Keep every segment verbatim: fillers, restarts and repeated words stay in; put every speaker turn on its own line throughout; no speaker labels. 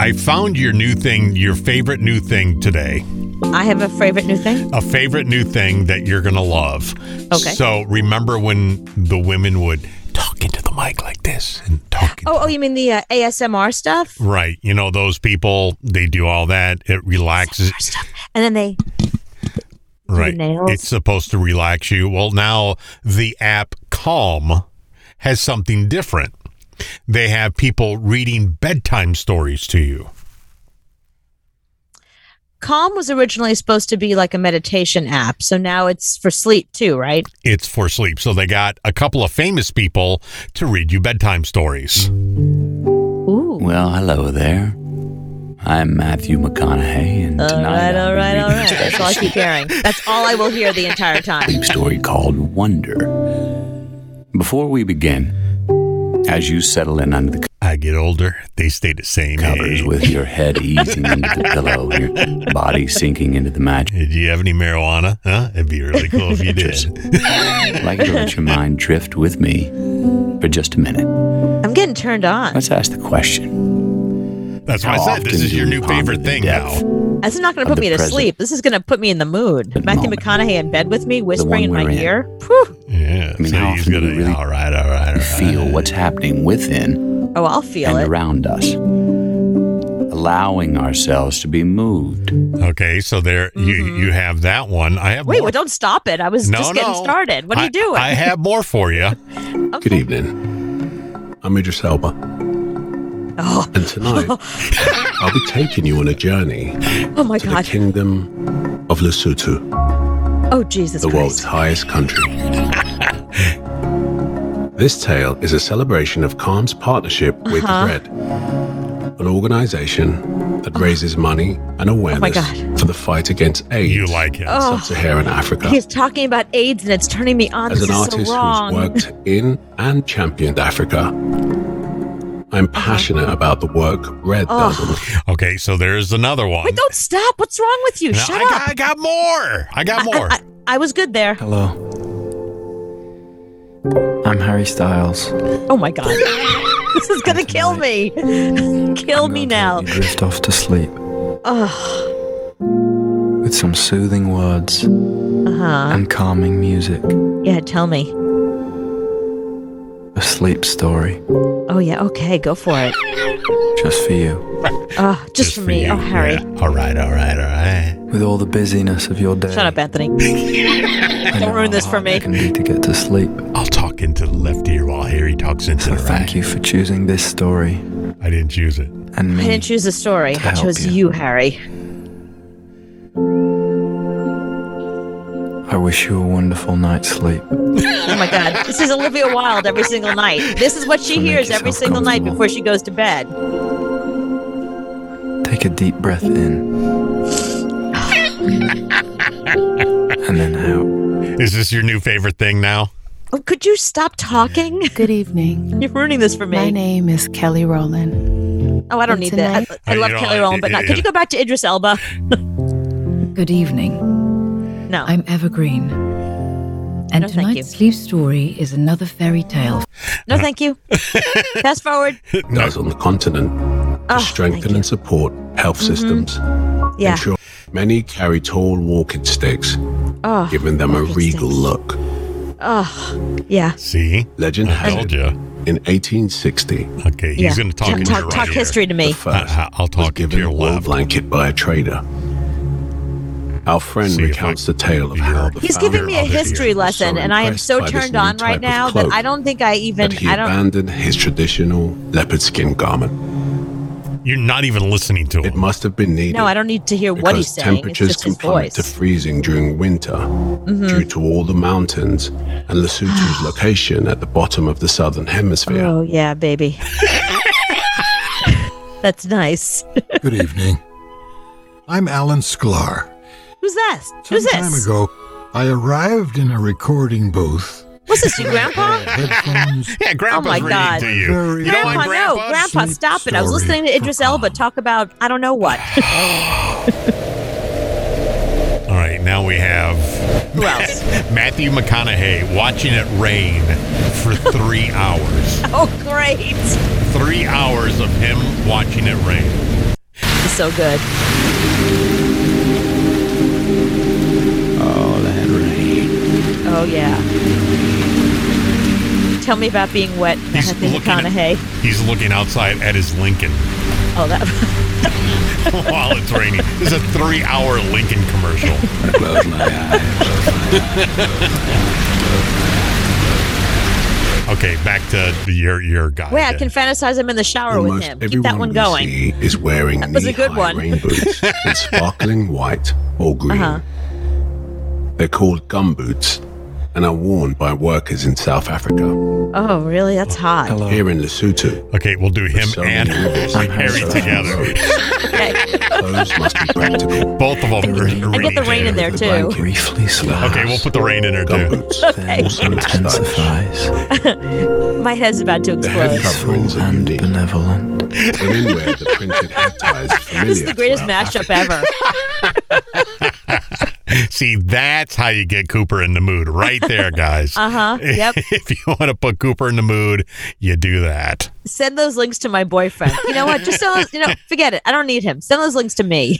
I found your new thing, your favorite new thing today.
I have a favorite new thing?
A favorite new thing that you're going to love.
Okay.
So remember when the women would talk into the mic like this and talk.
Oh, oh, you mean the uh, A S M R stuff?
Right. You know, those people, they do all that. It relaxes.
And then they...
Right.
The nails.
It's supposed to relax you. Well, now the app Calm has something different. They have people reading bedtime stories to you.
Calm was originally supposed to be like a meditation app, so now it's for sleep too, right?
It's for sleep. So they got a couple of famous people to read you bedtime stories.
Ooh.
Well, hello there. I'm Matthew McConaughey, and
All
tonight
right,
I'll
all
be
right,
reading
all right.
a
That's all I keep hearing. That's all I will hear the entire time.
sleep story called Wonder. Before we begin, as you settle in under the
I get older, they stay the same
covers
age.
with your head easing into the pillow, your body sinking into the mattress,
Did you have any marijuana? Huh? It'd be really cool if you did.
I'd like to let your mind drift with me for just a minute.
I'm getting turned on.
Let's ask the question.
That's why
How
I said this
often
is
do
your
we
new
ponder
favorite
the
thing
depth
now.
This is not going to
of
put
the
me to
present
sleep. This is going to put me in the mood. Matthew
moment.
McConaughey in bed with me, whispering in
one
my
we're in.
ear. Whew.
Yeah.
I mean,
so
how
he's
often do
gonna,
we really
all right, all right, all right.
Feel what's happening within
Oh, I'll feel
and
it.
around us, allowing ourselves to be moved.
Okay, so there you you have that one. I have
Wait,
more.
well, don't stop it. I was
no,
just getting
no.
started. What are
I-
you doing?
I have more for you.
Good evening. I'm Idris Elba.
Oh.
And tonight, I'll be taking you on a journey
Oh, my
to the
God.
kingdom of Lesotho,
Oh, Jesus
the world's
Christ.
highest country. This tale is a celebration of Calm's partnership with
Uh-huh.
RED, an organization that raises money and awareness
God.
for the fight against AIDS
You like him.
in sub-Saharan Africa.
He's talking about AIDS and it's turning me on.
As
This
an
is
artist
so wrong.
who's worked in and championed Africa, I'm passionate about the work RED
Oh.
does. on the
Okay, so there's another one.
Wait, don't stop. What's wrong with you?
No,
Shut
I,
up.
got, I got more. I got more.
I, I, I was good there.
Hello. I'm Harry Styles.
Oh, my God. This is going to kill me. Kill me now.
You drift off to sleep
Oh,
with some soothing words
uh-huh.
and calming music.
Yeah, tell me.
A sleep story
Oh, yeah. Okay, go for it.
just for you.
Oh, just, for me.
you.
Oh, Harry.
Yeah. All right, all right, all right.
With all the busyness of your day.
Shut up, Anthony.
I know
Don't ruin
how
this for
hard
me.
it can be to get to sleep.
I'll talk into the left ear while Harry talks into
So
the right.
thank you for choosing this story
I didn't choose it.
and me.
I didn't choose the story. I
help
chose
you.
you, Harry.
I wish you a wonderful night's sleep.
Oh, my God. This is Olivia Wilde every single night. This is what she
So make
hears every
yourself
single night
comfortable.
before she goes to bed.
Take a deep breath in. And then out.
Is this your new favorite thing now?
Oh, could you stop talking?
Good evening.
You're ruining this for me.
My name is Kelly Rowland.
Oh, I don't
And
need that.
tonight-
I, I
Oh,
love
you know,
Kelly
I-
Rowland, but not. Could you go back to Idris Elba?
Good evening.
No.
I'm Evergreen. And
No, thank you.
tonight's sleep story is another fairy tale.
No, thank you. Fast forward.
does on the continent to
Oh,
strengthen
thank you.
and support health systems.
Yeah.
Ensure many carry tall walking sticks,
Oh,
giving them a
walking
regal
sticks.
look.
Oh, yeah.
See?
Legend
I
has
told
it,
you.
in eighteen sixty,
Okay, he's
yeah.
going to talk
talk,
into your
talk,
right
talk
ear.
history to me.
the first
I- I'll
was
talk into
given
your
a wool
left.
blanket by a trader. Our friend
See if
recounts
I-
the tale of
you're-
how the
He's
founder
giving me a
of the
history
was
lesson,
so
and I am
impressed
so
by this
turned
new
on
type
right
of
now that
cloak
I don't think I even.
that he
I don't.
abandoned his traditional leopard skin garment.
You're not even listening to
It
him.
must have been needed.
No, I don't need to hear what he's
because
saying. It's
temperatures
just
can
his
plummet
voice.
to freezing during winter due to all the mountains and Lesotho's location at the bottom of the southern hemisphere.
Oh yeah, baby. That's nice.
Good evening. I'm Alan Sklar.
Who's that?
Some
Who's
time
this?
ago, I arrived in a recording booth.
What's this, your grandpa?
Headphones.
Yeah, Grandpa's
Oh, my
reading
God.
to you.
Very
You don't
Grandpa,
like
no,
Grandpa?
Grandpa,
Sleep
stop it. I was
story
listening to Idris
for
Elba
Calm.
talk about I don't know what.
All right, now we have
Who else?
Matthew McConaughey watching it rain for three hours.
Oh, great.
Three hours of him watching it rain.
so good.
Oh, that rain.
Oh yeah. Tell me about being wet,
He's
Matthew
looking at-
McConaughey.
He's looking outside at his Lincoln
Oh, that.
while it's raining. This is a three-hour Lincoln commercial.
I close my eyes.
Okay, back to your your guy.
Wait, I can fantasize him in the shower with
Almost
him. Keep
everyone
that one
we
going.
see is wearing
That was a good
knee-high
one.
rain boots in sparkling white or green.
Uh-huh.
They're called gum boots and are worn by workers in South Africa.
Oh, really? That's hot.
Hello.
Here in Lesotho,
Okay, we'll do him
So
and
many rivers
Harry
and so many
together.
roads.
Okay.
Clothes must be practical.
Both of them. are
And get the rain in there
The
too.
blanket,
Briefly slow.
Okay, we'll put the rain in there
gum
too.
boots.
Okay.
Also
intensifies.
My head's about to
The head
explode.
coverings are
And
unique.
benevolent.
Women wear the printed head ties familiar
This is the greatest
throughout
mashup
Africa.
ever.
See, that's how you get Cooper in the mood, right there, guys.
Uh huh. Yep.
If you want to put Cooper in the mood, you do that.
Send those links to my boyfriend. You know what? Just send those, you know, forget it. I don't need him. Send those links to me.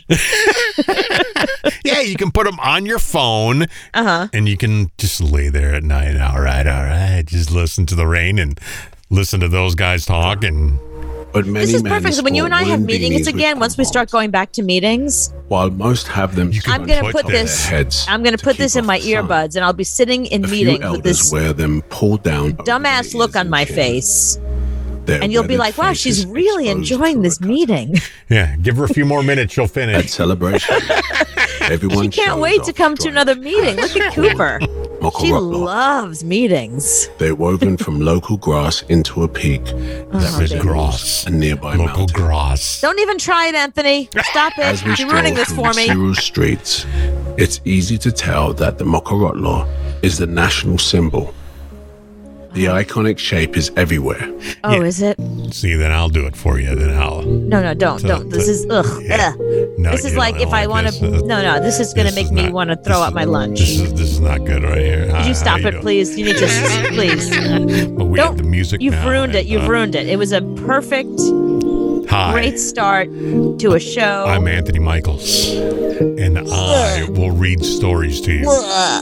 Yeah, you can put them on your phone,
Uh huh.
and you can just lay there at night. All right, all right. Just listen to the rain and listen to those guys talk. And
But many
This is
men
perfect. So when you and I
sport
have
woolen
meetings
beanies with
again, once we start
pom-poms.
going back to meetings,
While most have them
You can
I'm gonna
put
put
on
this.
their heads
I'm gonna
to
put this
keep
in my
off the sun.
earbuds, and I'll be sitting in
A few
meetings with
elders
this
wear them pulled down over
dumbass
their
look
ears
on
and
my
chin.
face,
Their
and you'll be
weathered
like, "Wow,
faces
she's really
exposed
enjoying
to
this
a cut.
meeting.
yeah, give her a few more minutes. She'll
At
finish.
celebration, everyone
She can't
shows
wait to
off
come to
striped
another meeting. Look at Cooper. She
mokorotlo.
loves meetings.
They're woven from local grass into a peak that
Oh,
Red
baby.
grass.
a nearby
Local
mountain.
grass.
Don't even try it, Anthony. Stop
As
it.
we
You're ruining this
stroll
for
through
me.
Kiru streets, it's easy to tell that the mokorotlo is the national symbol. The iconic shape is everywhere.
Oh,
Yeah.
is it?
See, then I'll do it for you. Then I'll.
No, no, don't,
So-
don't. This is ugh.
Yeah.
ugh.
No,
This is
you
like
don't
if I want
this.
to. No, no. This is gonna
This
make
is
me
not-
want to throw
this
out
is-
my lunch.
This is this is not good right here.
Could you stop it, please? You need to, please.
But we have the music
You've
now,
ruined it.
and,
You've
uh,
ruined it. It was a perfect,
Hi.
great start to a show.
I'm Anthony Michaels, and I will read stories to you.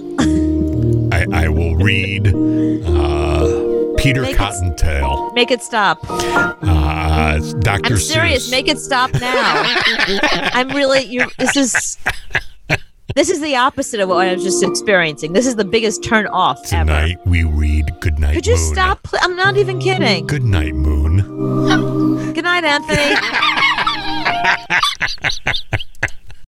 I, I will read uh, Peter
Make it-
Cottontail,
Make it stop.
uh, Doctor
I'm serious.
Seuss.
Make it stop now. I'm really. You. This is. This is the opposite of what I was just experiencing. This is the biggest turn off ever.
Tonight we read Goodnight Moon.
Could you stop? pl- I'm not even kidding.
Good night, Moon.
Good night, Anthony.